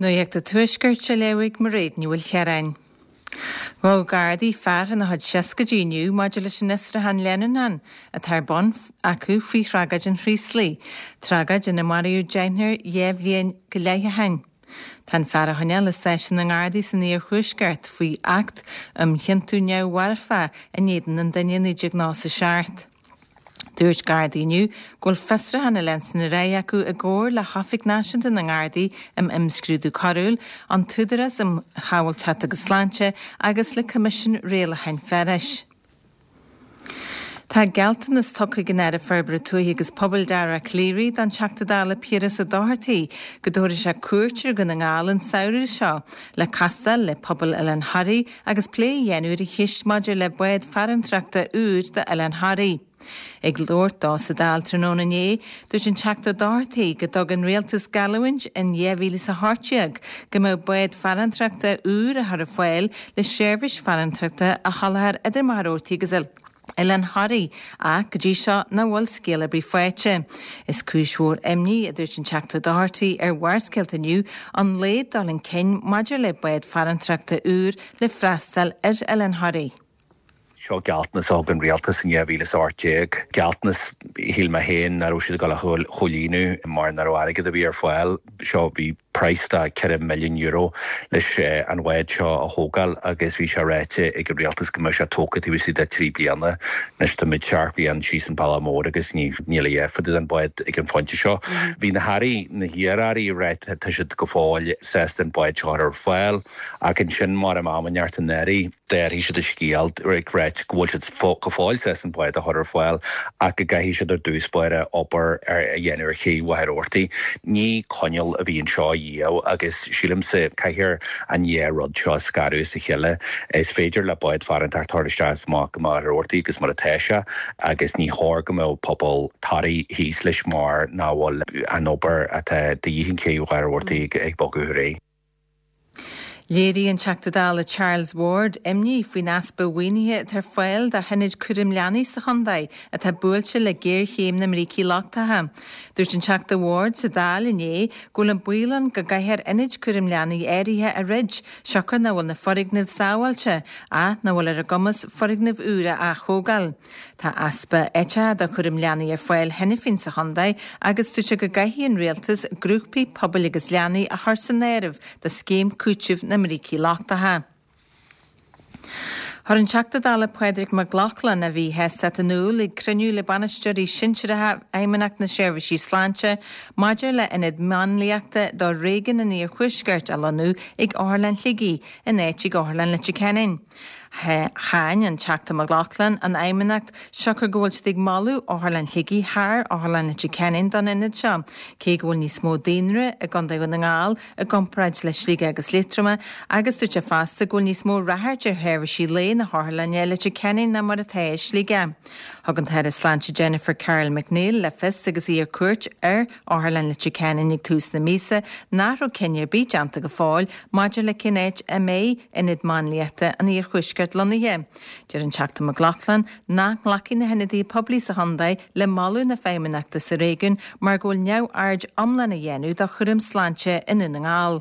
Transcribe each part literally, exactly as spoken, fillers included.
nó ag de tuisgurt se leigh mar réad níúil chearain. Gá gardaí fear na had seaca díniu maidir leis an nisra han lenan an a tar bon acu faoi ragad an chríslí, tragad in na mariú deinir éh líon go leithe hain. Tan fear a hanne le seisin an gardaí san níor chuisgart faoi act am chiantú neu warfa a néan an daine idir ná sa seart. Dúirt gardaíniu gúil festra hanna lensan na ré acu a ggóir le hafik náisianta na gardaí am imscrúdú carúil an tudaras am chaáil chat agus sláinte agus le commission réala hain feris. Tá geltan is tucha gnéad a ferbre tuaí agus pobl dara clírí dan seachtadála píras ó dáhartaí go dúir se cuairtir go na ngálan saoirú seo le castal le pobl Ellen Harry agus plé dhéanúir i chiist maidir le buid fearantrachta úr de Ellen Harry. Ag lórt dá sa dáil tróna né, dúirt an teachta dáirtaí go dog an réaltas galhaint in dhéhhíle sa háteag go mó buid fearantrachta úr a thar a foiil le seirbhís fearantrachta a chalathar idir marótaí agus Ellen Harry a go dtí seo na bhfuil scéala brí foiite. Is cúisúir imní a dúirt an teachta dáirtaí ar bhharsceilt aniu an léad dal an cin maidir le buid fearantrachta úr le freastal ar Ellen Harry. Seo gealtnas ágan rialtas in éhhílas áirteag. Gealtnas híl me héin na rúisiad go le cholínu mar na roiige a bhí ar foiil seo bhí praista ceir milliún euro leis an bhaid seo a thógáil agus bhí se réite ag go rialtas go se tógad bhí de trí bliana nes tá mid searpaí an síos an Palamór agus ní níla éfad an buid ag an fointe seo. Bhí na Harry na hiaraí réit tá siad go fáil sest an buid seo ar foiil ag an sin mar am amneart an éirí déir hí siad a scíalt ar ag réit gohfuil siad go fáil sest an buid a thar foiil ag go gaithí siad ar dúspáire opair ar a dhéanúir chéí wahar ortaí. Ní coinneal a bhíon seo dío agus sílim sa caithir an dhéarrod seo scarú sa chiile is féidir le buid far an tartáiristeas má go mar ortaí agus mar a teise agus ní thór go mó pobl tarí híos leis mar ná bhfuil an opair a de dhéhinn céí wahar ortaí ag bogu ré. Léirí an teachtadála Charles Ward imní faoin aspa bhaoinithe tar foiil de hinid cuirim leanaí sa Hondaid a tá buailte le géir chéim na mrící láchtathe. Dúirt an teachta Ward sa dála né gúil an buileán go gaiithir inid cuirim leanaí éirithe a rid seachar na bhfuil na forighnimh sábhailte a na bhfuil ar a gomas forighnimh úra a chógáil. Tá aspa éite do cuirim leanaí ar foiil henne fin sa Hondaid agus tuise go gaithíonn réaltas grúpaí pobl agus leanaí a thar san éirih de scéim cúitsimh na mrící láchtathe. Thar an teachtadála Padraig McLaughlin a bhí heasta anúil ag cruniú le banaisteoirí sinseaithe éimeanach na seirbhísí sláinte maidir le inad manlíochta dá réigean a níor chuisgart a lanú ag áthlann ligí in éit ag áthlann le Chicanin. Cháin an teachta McLaughlin an éimeanacht seachar ggóil ag malú áthlann ligí thar áthlann le Chicanin don inad seo. Cé ggóil níos mó daonra a gan go na ngáil a gompraid le slíige agus litrama agus dúirte fásta ggóil níos mó rathart ar seirbhísí lé na háthlanne le Chicanin na mar a taobh slíige. Hagan thar is sláinte Jennifer Carroll McNeil le fis agus í ar cuairt ar áthlann le Chicanin ag tús na mísa náró Kenya bíd anta go fáil maidir le cinnéid a mé inad manlíochta an íor chuisgart lonithe. Deir an teachta McLaughlin ná nglací na henadí poblí sa Hondaid le malú na féimeanachta sa réigiún mar ggóil neu ard amlan a dhéanú do chuirim sláinte in na ngáil.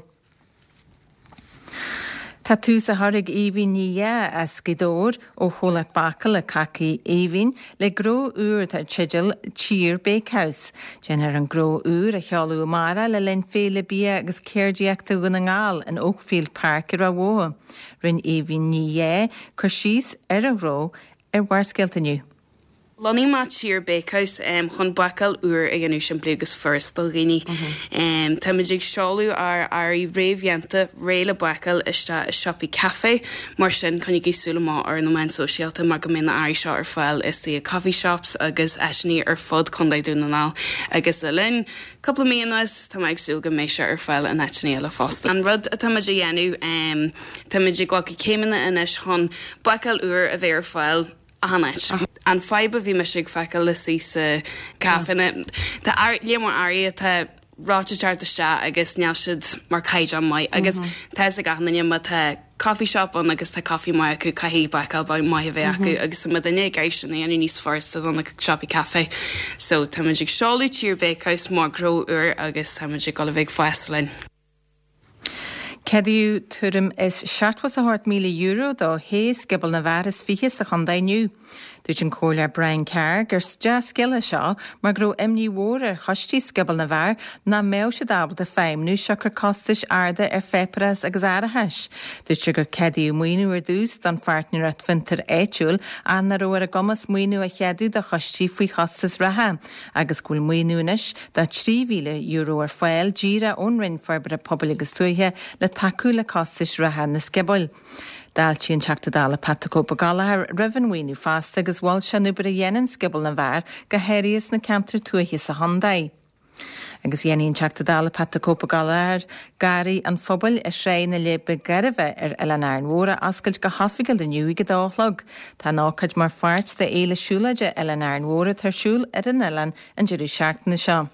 Tá tús a tharraig éhín ní as gidóir ó cholat bacail le cacaí éhín le gró úr tar tsidil tír Bakehouse. Dénar an gró úr a chealú mara le len féle bí agus céirdíachta go na ngáil an Oakfield Park ar a bhóa. Rin éhín ní chur síos ar a ró ar bharsceilt aniu. Lonnie mat tír Bakehouse um, chun bacail úr ag an úsin bligus first dal gini. Um, Táimeigh seáú ar ar í réimhheanta réile bacail iste i shoppi cafe mar sin chun ag súla má ar na main sosiálta mar go mé na airí seo ar fáil is tí coffee shops agus eisní ar fud chundaid dúna ná agus a linn couple míonas tá ag súga mé se ar fáil an eisní eile fásta. An rud a táimeigh dhéanú um, táimeigh ghlacha céimeanna inis chun bacail úr a bhéir fáil Hanit. Uh-huh. An fiber bhí me sig fecail le sí sa cáfanna. Tá lémór airí tá ráteart a se agus neall siad mar caiid an mai agus tá a gahanana ma tá coffee shop an agus tá coffee mai acu caihí bacail ba mai a bheith acu agus ma daine gaiisina anú níos forsta an na shoppi cafe. So táimeigh seáú tír Bakehouse má gró úr agus táimeigh go bheith foislin. Cediú tuairim is seachtwas a hart míle euro dó héas gibal na bhar is fichas a chundainiu. Dúirt an cóir Brian Carr gur de sciile seo mar gro imní mhór ar chostí sgibal na bhar na mé se dabal a féimnú seo gur costais arda ar féparas agus airtheis. Dúirt gur cediú muoinú ar dús don fartnú at fintar éitiúil an na roiar a gomas muoinú a cheadú de chostí faoi chostas ratha, agus gúil muoinúnis de trí mhíle euro ar fáil díra ónrinn farbar a pobl agus tuaithe le taú le costais ratha na sgibal. Dal tíon teachta dála patacópa galahar rihanmhaoinú fásta agus bháil se nubar a dhéanaan sgibal na bhar go héiríos na ceamtar tuaithe sa Hondaid. Agus dhéanaíonn teachta dála patacópa galahar garí an phobal a sré na lébe garibh ar Eleanor Mhóra ascailt go hafigail de nniu go dálog. Tá nácaid mar fáirt de éile siúlaide Eleanor Mhóra tarsúil ar an Elan an deireadh seachtaine seo.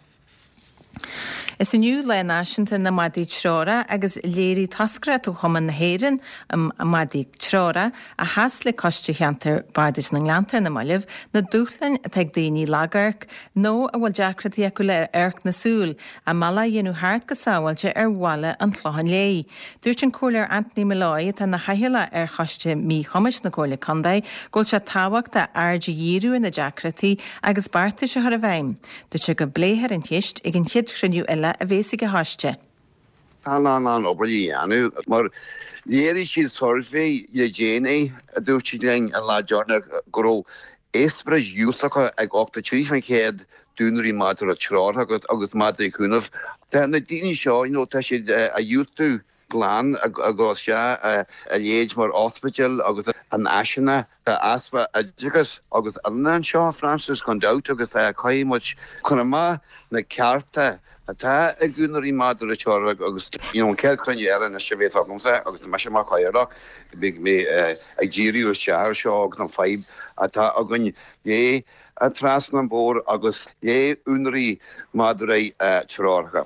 Is aniu le náisianta na madaí trára agus léirí tascra tú chuman na héireann am madaí trára a has le coiste cheantar bardais na nglantar na mailih na dúchlann a teag daoine lagarc nó a bhfuil deacratí acu le airc na súl a mala dhéanú háart go sábhailte ar bhile an tláhan lé. Dúirt an cóir Anthony Malloy tá na haile ar choiste mí chomis na cóla Condaid ggóil se táhacht a airde dhíú in na deacratí agus barta se ar a bhaim. Dúirt se go bléthar an teist ag an chiad chriniú eile a bhésigh haiste. Tá ná obair dhéanú, mar léirí siad sorfé le déana a dúirt siad lein a láidearna go éspra dúsacha ag ochta tríchan chéad dúnarí mátar a trátha agus agus mátar cúnamh. Tá na daoine seo tá siad a dúirtú glán agus se a léid mar hospital agus an aisina aspa a digus agus annan seo Francis chun dat agus a caiimiid chuna má na cearta atá a gúnarí mátar a teora agus an ceil chunne ar na se bhéh agumsa agus me sem má caiireach big mé ag ddíiriú seair seo agus an feib atá a gunn é a tras an bór agus é únarí mátar a terácha.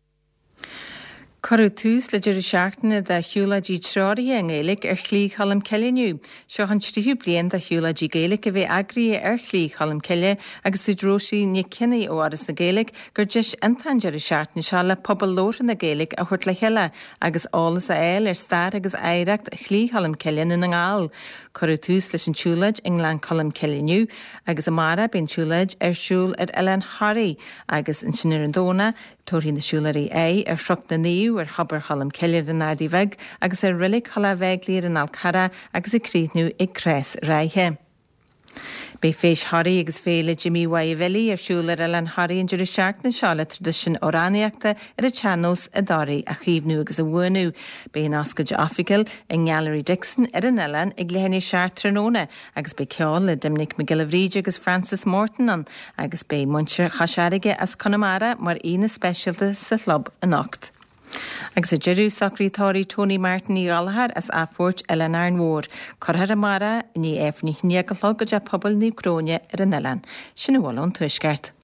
Corú tús le deireadh seachtaine de shiúladí trádaí an Gaelic ar chlí chalam ceileniu. Seo an tríú bliain de shiúladí Gaelic a bheith agraí ar chlí chalam ceile agus tú dróisií ní cinnaí ó áras na Gaelic gur deis antain deireadh seachtaine seo le pobal lóra na Gaelic a chuirt le heile agus álas a éil ar stair agus éireacht chlí chalam ceile na ngáil. Corú tús leis an siúlaid in Nglan chalam ceileniu agus amara ben siúlaid ar siúl ar Ellen Harry agus in sinir an dóna tóirí na siúlaí é ar srocht na níú ar chabar chalam ceile an nádaí bheig agus ar rilig chala bheig líar an Alcara agus i críitnú ag crés raithe. Bé féis Harry agus féle Jimmy Waiveli ar siúl ar Ellen Harry an deireadh seachtaine seo le tradition óránaíochta ar a channels a dáraí a chíomhnú agus a bhuanú. Bé an ascaid Africail in Gallery Dixon ar an Ellen ag lehéanaí seaart tróna agus bé ceáil le Dominic McGillivray agus Francis Morton an agus bé muintir chasearige as Connemara mar ina speisialta sa chlub an ocht. Agus a deireadh sacraítáí Tony Martin í Galahar as áfort Eleanor Mhór, Corthar amara ní éfní neagalog go de pobl ní cróne ar an Ellen. Sin bhfuil an tuisceart.